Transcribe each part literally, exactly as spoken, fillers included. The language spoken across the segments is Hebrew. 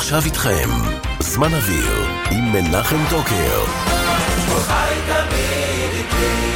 ועכשיו איתכם, זמן אוויר עם מנחם טוקר. חי תמיד איתי.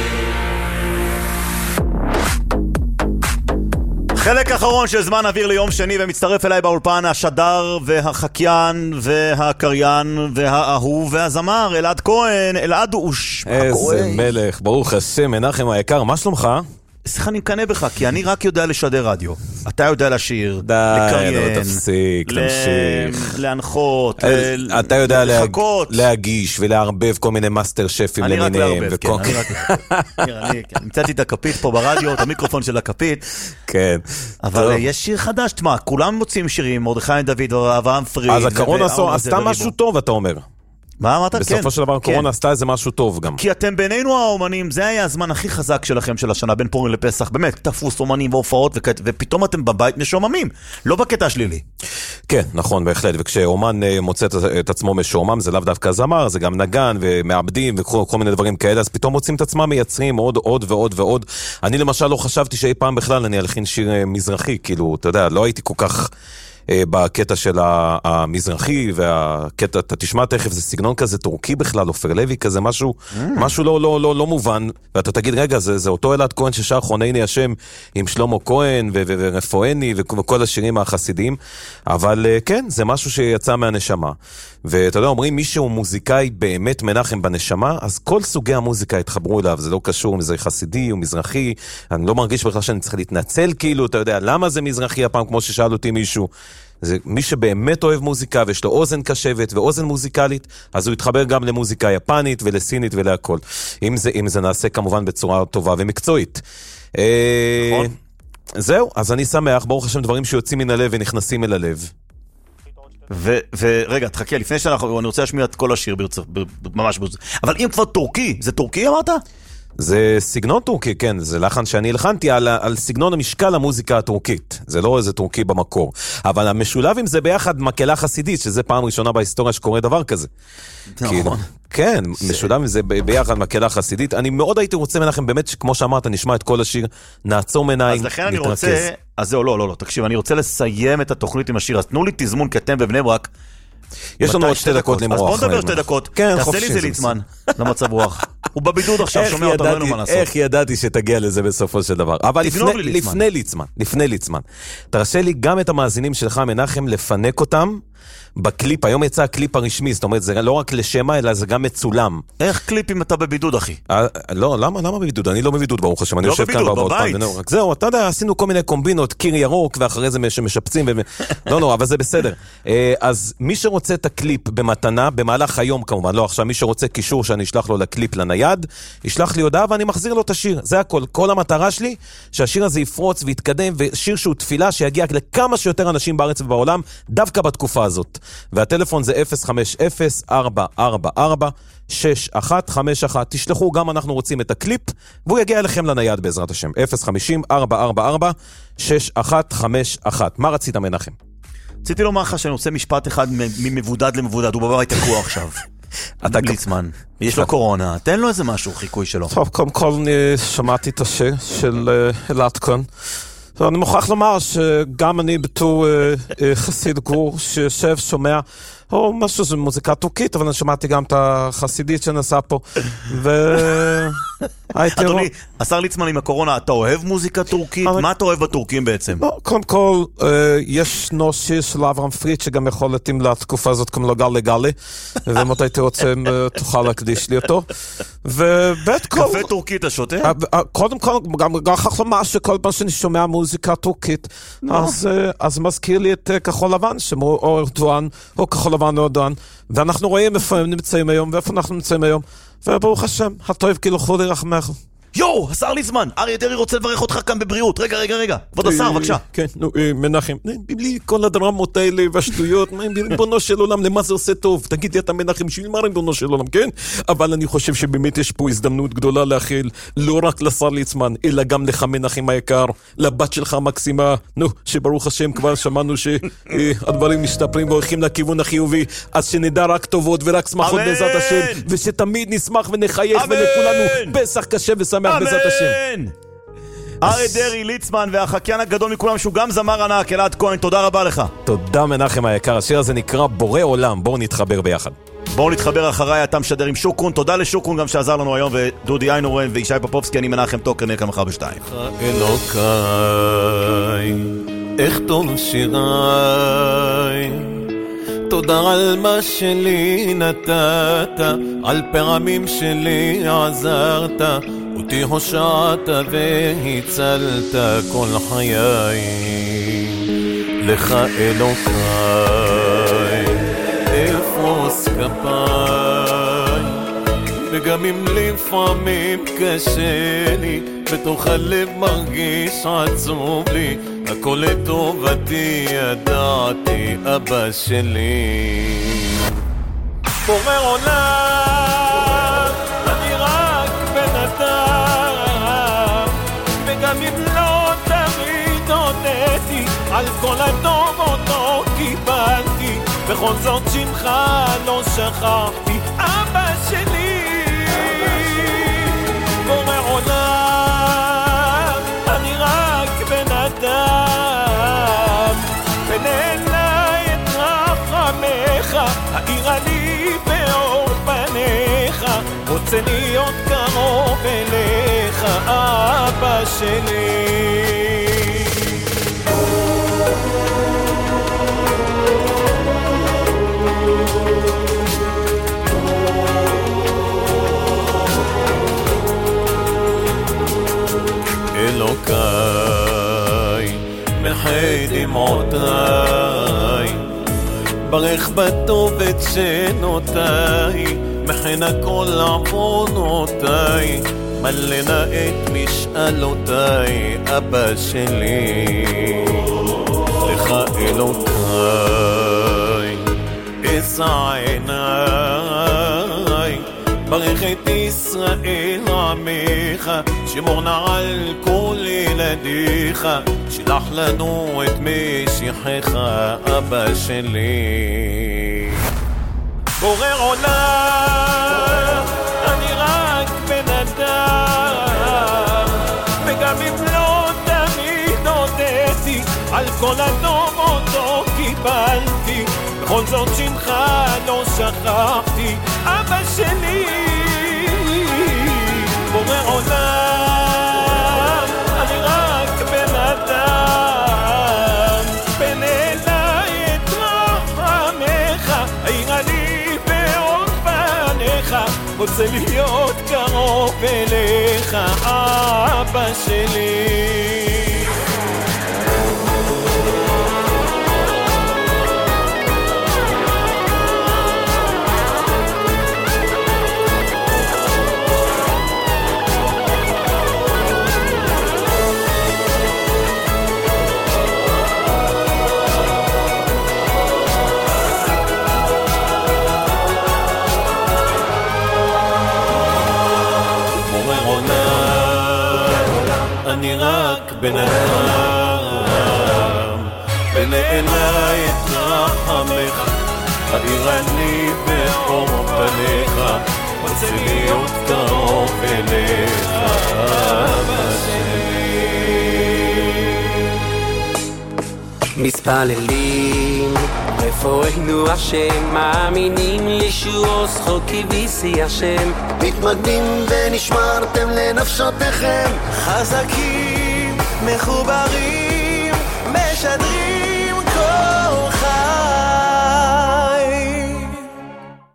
חלק אחרון של זמן אוויר ליום שני, ומצטרף אליי באולפן השדר והחקיין והקריין והאהוב והזמר אלעד כהן. אלעד אוש, איזה מלך, ברוך השם, מנחם היקר, מה שלומך? סליחה, אני מקנה בך, כי אני רק יודע לשדר רדיו. אתה יודע לשיר, לקריין, תפסיק, תמשיך, להנחות, אתה יודע להגיש ולהרבב כל מיני מאסטר שפים למיניהם. אני רק להרבב, כן. אני נמצאתי את הכפית פה ברדיו, את המיקרופון של הכפית. כן. אבל יש שיר חדש, תשמע, כולם מוצאים שירים, מרדכי דוד ואברהם פריד. אז הקורונה עשתה משהו טוב, אתה אומר. מה אמרת? בסופו של דבר הקורונה עשתה איזה משהו טוב גם. כי אתם בינינו האומנים, זה היה הזמן הכי חזק שלכם של השנה, בין פורים לפסח, באמת, תפוס אומנים והופעות, ופתאום אתם בבית משועממים, לא בקטע שלילי. כן, נכון, בהחלט, וכשאומן מוצא את עצמו משועמם, זה לאו דווקא זמר, זה גם נגן ומעבדים וכל מיני דברים כאלה, אז פתאום מוצאים את עצמם, מייצרים עוד, עוד ועוד ועוד. אני למשל לא חשבתי שאי פעם בכלל אני אלחין שיר מזרחי, כאילו, אתה יודע, לא הייתי כל כך בקטע של המזרחי, והקטע, אתה תשמע תכף, זה סגנון כזה טורקי בכלל, אופר לוי כזה, משהו, משהו לא, לא, לא, לא מובן, ואתה תגיד, רגע, זה, זה אותו אלעד כהן ששר חונני השם עם שלמה כהן ורפואני וכל השירים החסידיים, אבל כן, זה משהו שיצא מהנשמה. ואתה יודע, אומרים, מי שהוא מוזיקאי באמת מנחם בנשמה, אז כל סוגי המוזיקה התחברו אליו, זה לא קשור אם זה חסידי או מזרחי, אני לא מרגיש בכלל שאני צריך להתנצל, כאילו, אתה יודע, למה זה מזרחי הפעם, כמו ששאל אותי מישהו, זה מי שבאמת אוהב מוזיקה, ויש לו אוזן קשבת ואוזן מוזיקלית, אז הוא יתחבר גם למוזיקה יפנית ולסינית ולהכל. אם זה, אם זה נעשה כמובן בצורה טובה ומקצועית. נכון. זהו, אז אני שמח, ברוך השם, דברים שיוצאים מן הלב ונכנסים אל הלב. ורגע, תחכה, לפני שאנחנו, אני רוצה להשמיע את כל השיר ממש בזה. אבל אם כבר טורקי, זה טורקי אמרת? זה סגנון טורקי, כן, זה לחן שאני הלחנתי על, על סגנון המשקל המוזיקה הטורקית, זה לא איזה טורקי במקור, אבל המשולב עם זה ביחד מקהלה חסידית, שזה פעם ראשונה בהיסטוריה שקורה דבר כזה. נכון. כן, משולב עם זה ביחד מקהלה חסידית, אני מאוד הייתי רוצה מנחם, באמת שכמו שאמרת, נשמע את כל השיר, נעצום עיניים, אז לכן אני רוצה, אז זהו, לא, לא, לא, תקשיב, אני רוצה לסיים את התוכנית עם השיר, אז תנו לי תזמון, כי אתם בבני ברק, יש לנו עוד שתי דקות למרוח. אז בוא נדבר שתי דקות. תעשה לי זה ליצמן, למצב רוח. הוא בבידוד עכשיו, שומע אותנו, אין לו מה לעשות. איך ידעתי שתגיע לזה בסופו של דבר. אבל לפני ליצמן, לפני ליצמן. תרשה לי גם את המאזינים שלך, מנחם, לפנק אותם בקליפ. היום יצא הקליפ הרשמי, זאת אומרת, זה לא רק לשמה, אלא זה גם מצולם. איך קליפ אם אתה בבידוד, אחי? לא, למה? למה בבידוד? אני לא בבידוד, ברוך השם. אני יושב כאן בבית. זהו, אתה יודע, עשינו כל מיני קומבינות, קיר ירוק, ואחרי זה משפצים. לא, לא, אבל זה בסדר. אז מי שרוצה את הקליפ במתנה, במהלך היום כמובן, לא עכשיו, מי שרוצה קישור שאני אשלח לו לקליפ לנייד, ישלח לי הודעה ואני מחזיר לו את השיר. זה הכל. כל המטרה שלי, שהשיר הזה יפרוץ ויתקדם, ושיר שהוא תפילה שיגיע לכמה שיותר אנשים בארץ ובעולם, דווקא בתקופה הזאת. והטלפון זה אפס חמש אפס ארבע ארבע ארבע שש אחת חמש אחת. תשלחו, גם אנחנו רוצים את הקליפ, והוא יגיע אליכם לנייד בעזרת השם. אפס חמש אפס ארבע ארבע ארבע שש אחת חמש אחת. מה רצית מנחם? רציתי לומר לך שאני עושה משפט אחד ממבודד למבודד, הוא בבית תקוע עכשיו. אתה ליצמן, יש לו קורונה, תן לו איזה משהו, חיקוי שלו. טוב, קודם כל אני שמעתי את השיר של אלעד כהן. אני מוכרח לומר שגם אני בתור חסיד גור שיושב שומע, או משהו זה מוזיקה טורקית, אבל אני שמעתי גם את החסידית שנסע פה. אדוני, השר ליצמן עם הקורונה, אתה אוהב מוזיקה טורקית? מה אתה אוהב בטורקים בעצם? קודם כל, יש שיר של אברהם פריד שגם יכול להתאים לתקופה הזאת כמו לו גלי גלי, ומתי אתה רוצה תוכל להקדיש לי אותו. קפה טורקית אתה שותה? קודם כל, גם כך לומר שכל פעם שאני שומע מוזיקה טורקית, אז מזכיר לי את כחול לבן, שמו או ארדואן, או כחול לבן או ארדואן, ואנחנו רואים איפה הם נמצאים היום, ואיפה אנחנו נמצאים היום, וברוך השם, הטוב כאילו חולי רחמך. יו, השר ליצמן, אריה דרעי רוצה לברך אותך כאן בבריאות. רגע, רגע, רגע. כבוד השר, בבקשה. כן, נו, מנחם. בלי כל הדרמות האלה והשטויות, ריבונו של עולם, למה זה עושה טוב? תגיד לי אתה מנחם, בשביל מה ריבונו של עולם, כן? אבל אני חושב שבאמת יש פה הזדמנות גדולה להכיל, לא רק לשר ליצמן, אלא גם לך מנחם היקר, לבת שלך המקסימה, נו, שברוך השם כבר שמענו שהדברים משתפרים והולכים לכיוון החיובי, אז שנדע רק טובות ורק שמחות בעזרת השם, ושתמיד נשמח ונחייך ולכולנו פסח קשה ושמח בעזרת השם. אריה דרעי, ליצמן והחקיין הגדול מכולם שהוא גם זמר ענק, אלעד כהן, תודה רבה לך. תודה מנחם היקר, השיר הזה נקרא בורא עולם, בואו נתחבר ביחד. בואו נתחבר אחריי, אתה משדר עם שוקרון, תודה לשוקרון גם שעזר לנו היום, ודודי איינורן וישי פפופסקי, אני מנחם טוקר, נלכה מחר בשתיים. אלוקיי, איך טוב שיריי, תודה על מה שלי נתת, על פעמים שלי עזרת, אותי הושעת והצלת כל חיי. לך אלוקיי, אפוס כפיי, וגם אם לפעמים קשה לי, בתוך הלב מרגיש עצוב לי, הכל לטובתי ידעתי אבא שלי. בורא עולם, אני רק בן אדם, וגם אם לא תמיד הודיתי, על כל הטוב אותו קיבלתי, בכל זאת שמך לא שכחתי, אבא שלי. בורא עולם, אני רק בן אדם, ונעלי את רחמך, האירה לי באור פניך, רוצה להיות קרוב אליך, אבא שלי. אלוקיי, מחי דמעותיי, ברך בטוב את שנותיי, מחן הכל עוונותיי, מלנה את משאלותיי, אבא שלי. לך אלוקיי, אשא עיניי, ברך את ישראל עמך, שמור נא על כל ילדיך, שלח לנו את משיחך, אבא שלי. בורא עולם, אני רק בן אדם, וגם אם לא תמיד הודיתי, על כל הטוב אותו קיבלתי, בכל זאת שמך לא שכחתי, אבא שלי. בורא עולם, אני רק בן אדם, בן אליי את רחמך, האירה לי באור פניך, רוצה להיות קרוב אליך, אבא שלי. אני רק בן אדם, ולעיניי את רחמך, האירה לי באור פניך, רוצה להיות קרוב אליך, אבא שלי. מתפללים רפואנו השם, מאמינים לישוע זכות כביסי השם, מתמגנים ונשמרתם לנפשותיכם, חזקים, מחוברים, משדרים